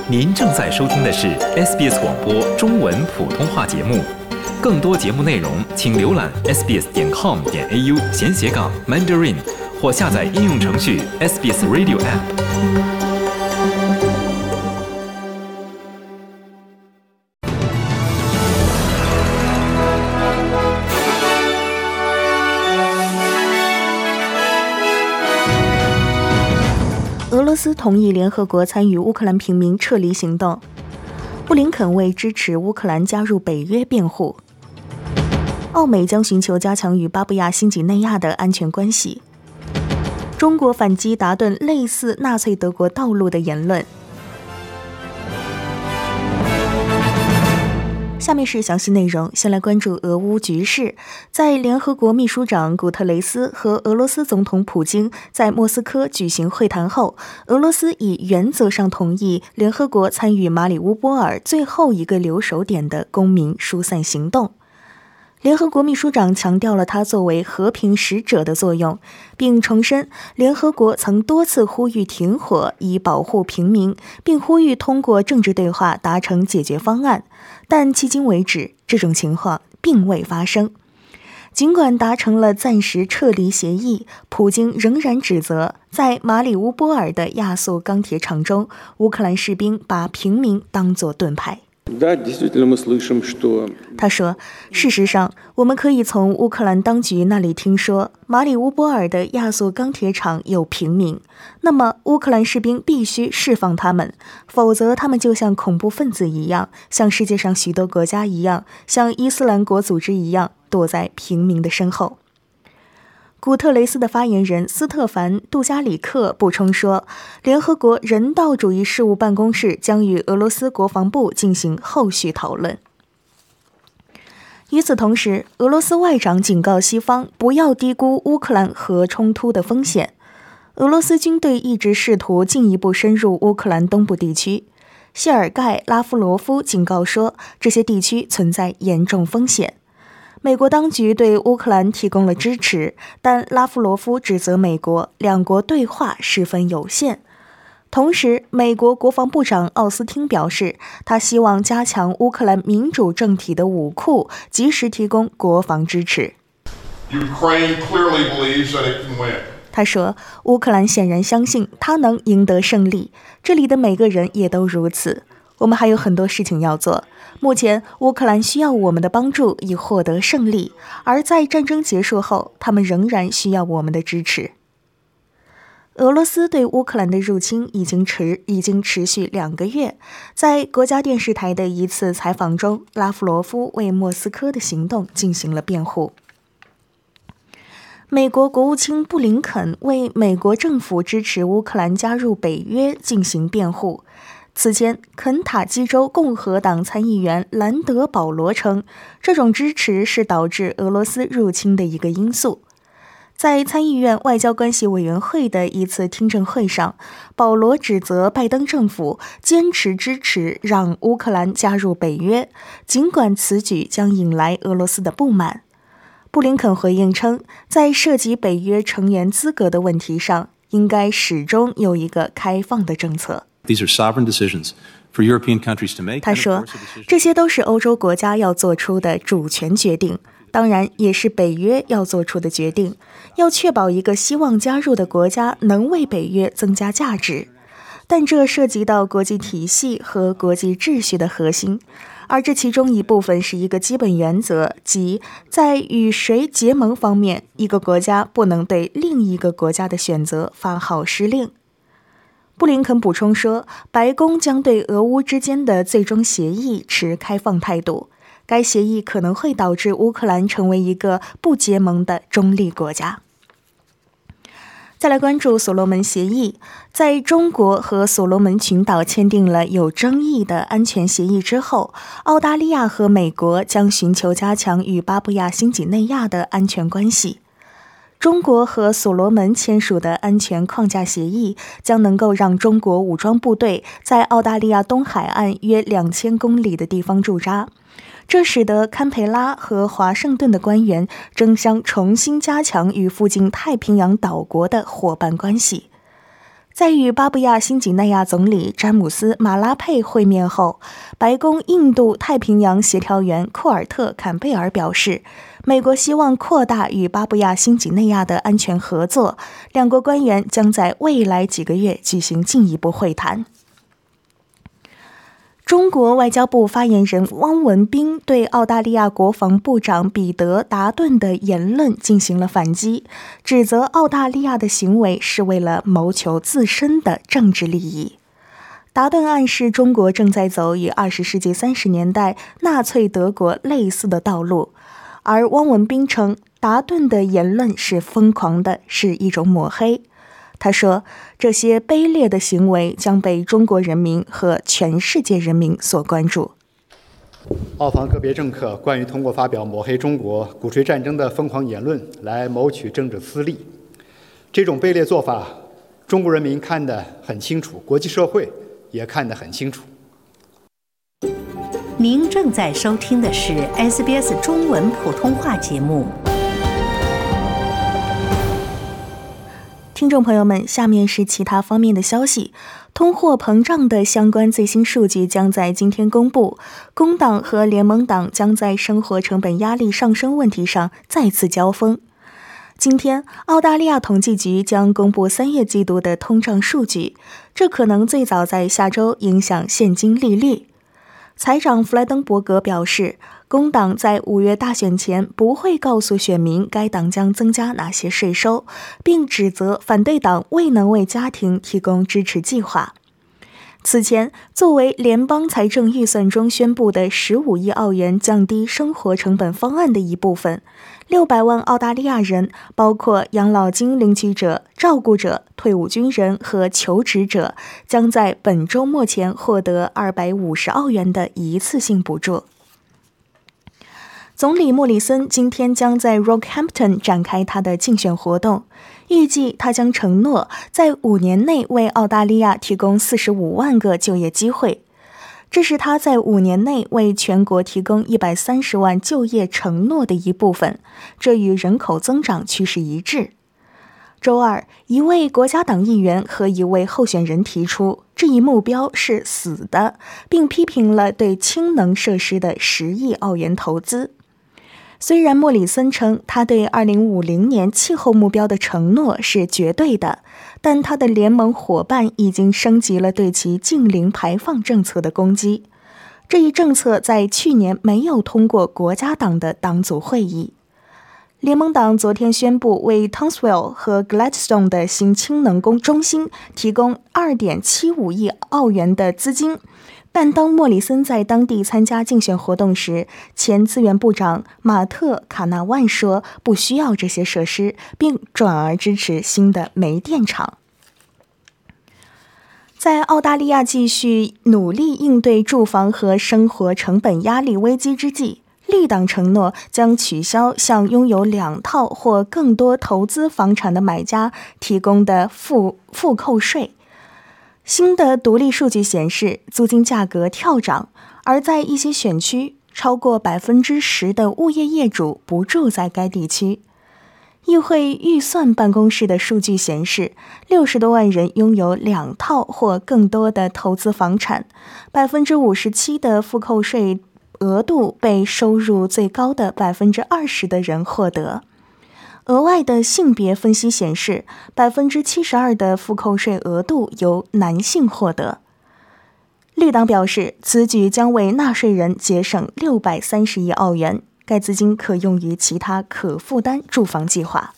您正在收听的是 SBS 广播中文普通话节目。更多节目内容，请浏览 sbs.com.au/Mandarin 或下载应用程序 SBS Radio App。 俄罗斯同意联合国参与乌克兰平民撤离行动。布林肯为支持乌克兰加入北约辩护。澳美将寻求加强与巴布亚新几内亚的安全关系。中国反击打盹类似纳粹德国道路的言论。下面是详细内容，先来关注俄乌局势。在联合国秘书长古特雷斯和俄罗斯总统普京在莫斯科举行会谈后，俄罗斯以原则上同意联合国参与马里乌波尔最后一个留守点的公民疏散行动。联合国秘书长强调了他作为和平使者的作用，并重申联合国曾多次呼吁停火以保护平民，并呼吁通过政治对话达成解决方案，但迄今为止这种情况并未发生。尽管达成了暂时撤离协议，普京仍然指责在马里乌波尔的亚速钢铁厂中，乌克兰士兵把平民当作盾牌。他说，事实上，我们可以从乌克兰当局那里听说，马里乌波尔的亚速钢铁厂有平民，那么乌克兰士兵必须释放他们，否则他们就像恐怖分子一样，像世界上许多国家一样，像伊斯兰国组织一样，躲在平民的身后。古特雷斯的发言人斯特凡·杜加里克补充说，联合国人道主义事务办公室将与俄罗斯国防部进行后续讨论。与此同时，俄罗斯外长警告西方不要低估乌克兰核冲突的风险。俄罗斯军队一直试图进一步深入乌克兰东部地区。谢尔盖·拉夫罗夫警告说，这些地区存在严重风险。美国当局对乌克兰提供了支持，但拉夫罗夫指责美国两国对话十分有限。同时，美国国防部长奥斯汀表示，他希望加强乌克兰民主政体的武库，及时提供国防支持。他说，乌克兰显然相信他能赢得胜利，这里的每个人也都如此。我们还有很多事情要做。目前，乌克兰需要我们的帮助以获得胜利，而在战争结束后，他们仍然需要我们的支持。俄罗斯对乌克兰的入侵已经持续2个月。在国家电视台的一次采访中，拉夫罗夫为莫斯科的行动进行了辩护。美国国务卿布林肯为美国政府支持乌克兰加入北约进行辩护。此前，肯塔基州共和党参议员兰德·保罗称，这种支持是导致俄罗斯入侵的一个因素。在参议院外交关系委员会的一次听证会上，保罗指责拜登政府坚持支持让乌克兰加入北约，尽管此举将引来俄罗斯的不满。布林肯回应称，在涉及北约成员资格的问题上，应该始终有一个开放的政策。他说，这些都是欧洲国家要做出的主权决定，当然也是北约要做出的决定，要确保一个希望加入的国家能为北约增加价值。但这涉及到国际体系和国际秩序的核心，而这其中一部分是一个基本原则，即在与谁结盟方面，一个国家不能对另一个国家的选择发号施令。布林肯补充说，白宫将对俄乌之间的最终协议持开放态度，该协议可能会导致乌克兰成为一个不结盟的中立国家。再来关注所罗门协议。在中国和所罗门群岛签订了有争议的安全协议之后，澳大利亚和美国将寻求加强与巴布亚新几内亚的安全关系。中国和所罗门签署的安全框架协议将能够让中国武装部队在澳大利亚东海岸约2000公里的地方驻扎，这使得堪培拉和华盛顿的官员争相重新加强与附近太平洋岛国的伙伴关系。 在与巴布亚新几内亚总理詹姆斯·马拉佩会面后，白宫印度太平洋协调员库尔特·坎贝尔表示，美国希望扩大与巴布亚新几内亚的安全合作，两国官员将在未来几个月举行进一步会谈。中国外交部发言人汪文斌对澳大利亚国防部长彼得·达顿的言论进行了反击，指责澳大利亚的行为是为了谋求自身的政治利益。达顿暗示中国正在走与20世纪30年代纳粹德国类似的道路，而汪文斌称达顿的言论是疯狂的，是一种抹黑。他说，这些卑劣的行为将被中国人民和全世界人民所关注。 澳方个别政客关于通过发表抹黑中国、鼓吹战争的疯狂言论来谋取政治私利，这种卑劣做法，中国人民看得很清楚，国际社会也看得很清楚。 您正在收听的是 SBS 中文普通话节目。 听众朋友们，下面是其他方面的消息。通货膨胀的相关最新数据将在今天公布。工党和联盟党将在生活成本压力上升问题上再次交锋。今天，澳大利亚统计局将公布3月季度的通胀数据，这可能最早在下周影响现金利率。财长弗莱登伯格表示，工党在5月大选前不会告诉选民该党将增加哪些税收，并指责反对党未能为家庭提供支持计划。此前，作为联邦财政预算中宣布的15亿澳元降低生活成本方案的一部分，600万澳大利亚人，包括养老金领取者、照顾者、退伍军人和求职者，将在本周末前获得250澳元的一次性补助。总理莫里森今天将在 Rockhampton 展开他的竞选活动，预计他将承诺在5年内为澳大利亚提供45万个就业机会。这是他在5年内为全国提供130万就业承诺的一部分，这与人口增长趋势一致。周二，一位国家党议员和一位候选人提出，这一目标是死的，并批评了对氢能设施的10亿澳元投资。虽然莫里森称他对2050年气候目标的承诺是绝对的，但他的联盟伙伴已经升级了对其净零排放政策的攻击。这一政策在去年没有通过国家党的党组会议。联盟党昨天宣布为 Townsville 和 Gladstone 的新氢能中心提供 2.75 亿澳元的资金，但当莫里森在当地参加竞选活动时，前资源部长马特·卡纳万说不需要这些设施，并转而支持新的煤电厂。在澳大利亚继续努力应对住房和生活成本压力危机之际，绿党承诺将取消向拥有2套或更多投资房产的买家提供的复扣税。新的独立数据显示，租金价格跳涨，而在一些选区，超过10%的物业业主不住在该地区。议会预算办公室的数据显示，60多万人拥有2套或更多的投资房产，57%的复扣税额度被收入最高的20%的人获得。额外的性别分析显示，72%的复扣税额度由男性获得。绿党表示，此举将为纳税人节省630亿澳元，该资金可用于其他可负担住房计划。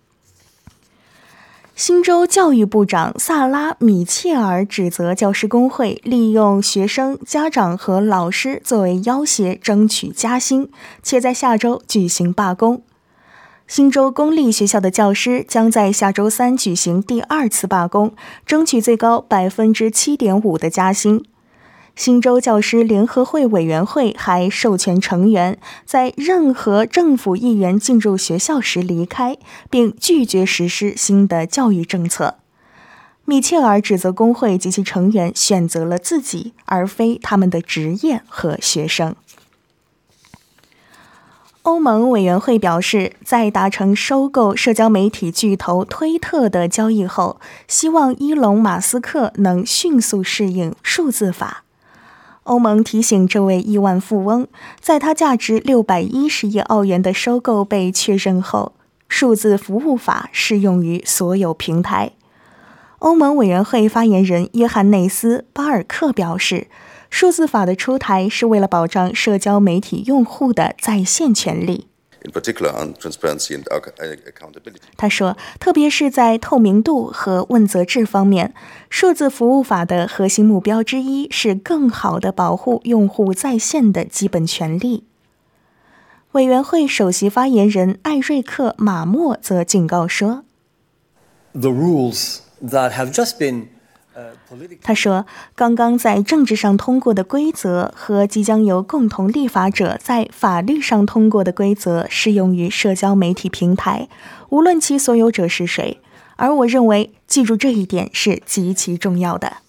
新州教育部长萨拉·米切尔指责教师工会利用学生、家长和老师作为要挟争取加薪，且在下周举行罢工。新州公立学校的教师将在下周3举行第2次罢工，争取最高 7.5% 的加薪。新州教师联合会委员会还授权成员在任何政府议员进入学校时离开，并拒绝实施新的教育政策。米切尔指责工会及其成员选择了自己，而非他们的职业和学生。 欧盟委员会表示，在达成收购社交媒体巨头推特的交易后，希望伊隆·马斯克能迅速适应数字法。欧盟提醒这位亿万富翁，在他价值610亿澳元的收购被确认后，数字服务法适用于所有平台。欧盟委员会发言人约翰内斯·巴尔克表示，数字法的出台是为了保障社交媒体用户的在线权利。他说，特别是在透明度和问责制方面，数字服务法的核心目标之一是更好地保护用户在线的基本权利。委员会首席发言人艾瑞克·马默则警告说， The rules that have just been 他说，刚刚在政治上通过的规则和即将由共同立法者在法律上通过的规则适用于社交媒体平台，无论其所有者是谁。而我认为记住这一点是极其重要的。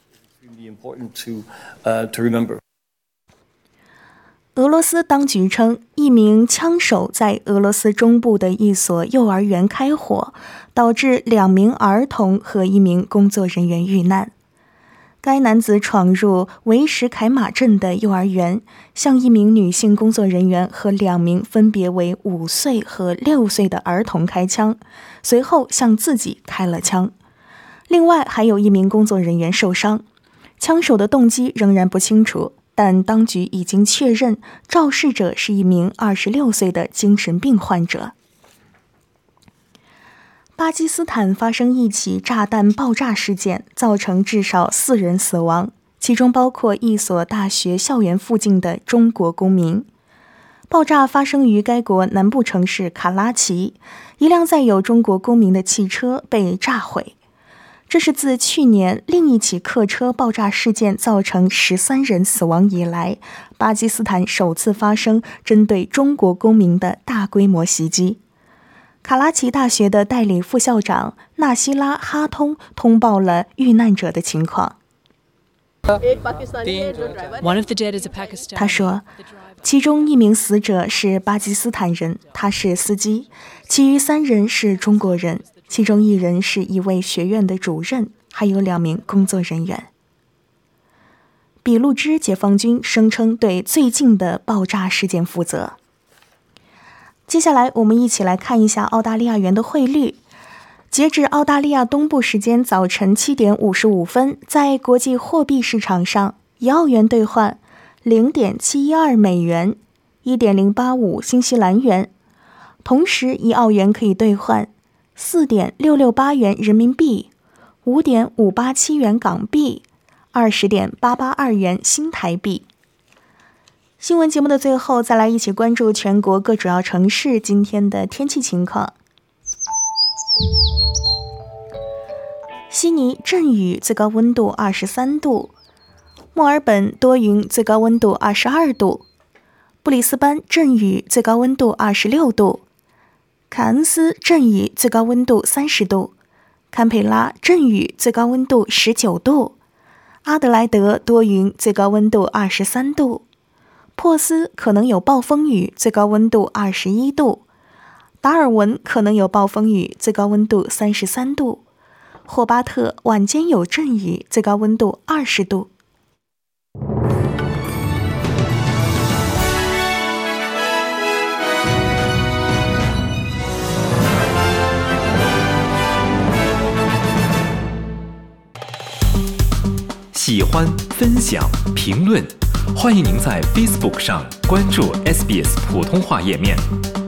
俄罗斯当局称，一名枪手在俄罗斯中部的一所幼儿园开火，导致2名儿童和1名工作人员遇难。该男子闯入维什凯马镇的幼儿园，向1名女性工作人员和2名分别为5岁和6岁的儿童开枪，随后向自己开了枪。另外还有1名工作人员受伤，枪手的动机仍然不清楚，但当局已经确认肇事者是1名26岁的精神病患者。巴基斯坦发生一起炸弹爆炸事件，造成至少4人死亡，其中包括一所大学校园附近的中国公民。爆炸发生于该国南部城市卡拉奇，一辆载有中国公民的汽车被炸毁。这是自去年另一起客车爆炸事件造成13人死亡以来，巴基斯坦首次发生针对中国公民的大规模袭击。卡拉奇大学的代理副校长纳西拉哈通通报了遇难者的情况。他说，其中1名死者是巴基斯坦人，他是司机，其余3人是中国人，其中1人是一位学院的主任，还有2名工作人员。俾路支解放军声称对最近的爆炸事件负责。接下来我们一起来看一下澳大利亚元的汇率。截至澳大利亚东部时间早晨7点55分，在国际货币市场上，1澳元兑换0.712美元，1.085新西兰元。同时1澳元可以兑换4.668元人民币，5.587元港币，20.882元新台币。新闻节目的最后，再来一起关注全国各主要城市今天的天气情况。悉尼阵雨，最高温度23度；墨尔本多云，最高温度22度；布里斯班阵雨，最高温度26度；凯恩斯阵雨，最高温度30度；堪培拉阵雨，最高温度19度；阿德莱德多云，最高温度23度；珀斯可能有暴风雨，最高温度21度；达尔文可能有暴风雨，最高温度33度；霍巴特晚间有阵雨，最高温度20度。 喜欢、分享、评论，欢迎您在 Facebook 上关注 SBS 普通话页面。